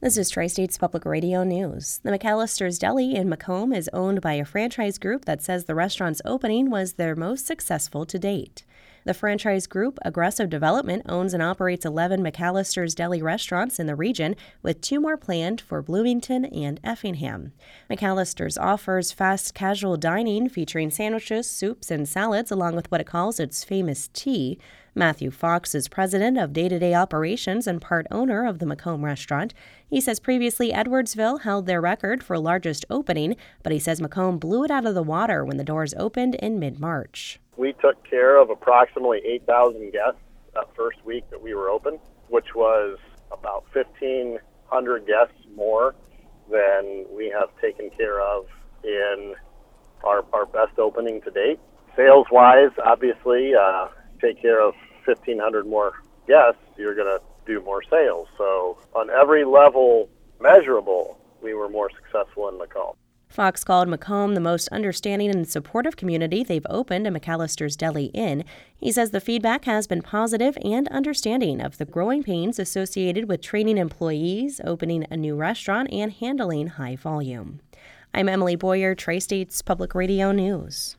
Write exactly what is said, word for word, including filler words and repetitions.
This is Tri-States Public Radio News. The McAllister's Deli in Macomb is owned by a franchise group that says the restaurant's opening was their most successful to date. The franchise group, Aggressive Development, owns and operates eleven McAllister's Deli restaurants in the region, with two more planned for Bloomington and Effingham. McAllister's offers fast casual dining featuring sandwiches, soups, and salads, along with what it calls its famous tea. Matthew Fox is president of day-to-day operations and part owner of the Macomb restaurant. He says previously Edwardsville held their record for largest opening, but he says Macomb blew it out of the water when the doors opened in mid-March. We took care of approximately eight thousand guests that first week that we were open, which was about fifteen hundred guests more than we have taken care of in our, our best opening to date. Sales-wise, obviously, uh, take care of fifteen hundred more guests, you're going to do more sales. So on every level measurable, we were more successful in Macomb. Fox called Macomb the most understanding and supportive community they've opened a McAllister's Deli in. He says the feedback has been positive and understanding of the growing pains associated with training employees, opening a new restaurant, and handling high volume. I'm Emily Boyer, Tri-States Public Radio News.